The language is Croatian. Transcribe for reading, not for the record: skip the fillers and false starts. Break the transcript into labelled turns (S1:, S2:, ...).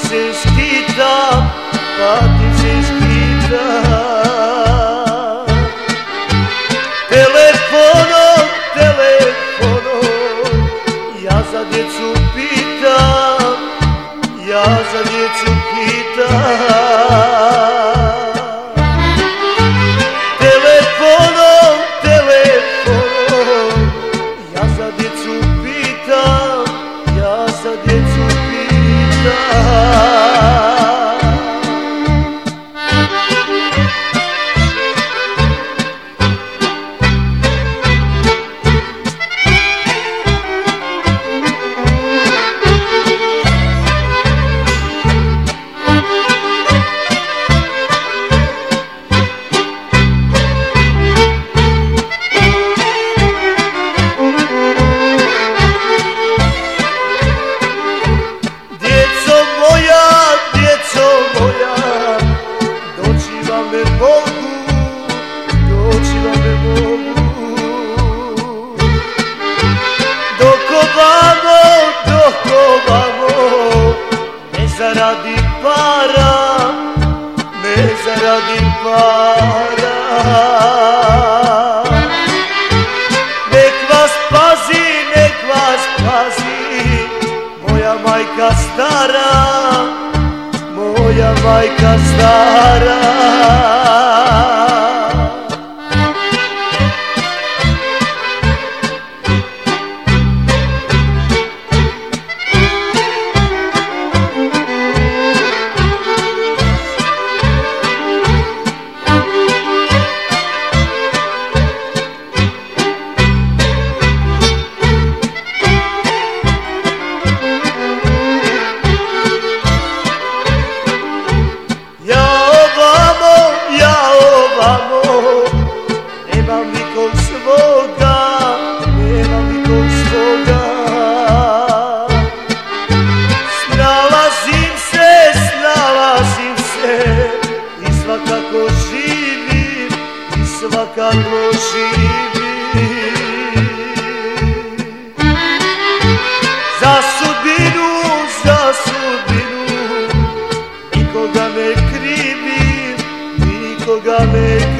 S1: se skitam, pati se skitam. Telefonom, telefonom, ja za djecu pitam, ja za djecu pitam. Telefonom, telefonom, ja za djecu pitam, ja za djecu pitam. Zaradi para, ne zaradi para. Nek vas pazi, nek vas pazi, moja majka stara, moja majka stara. Nemam nikog svoga, nemam nikog svoga. Snalazim se i svakako živim, i svakako živim. Za sudbinu, nikoga ne krivim, nikoga ne krivim.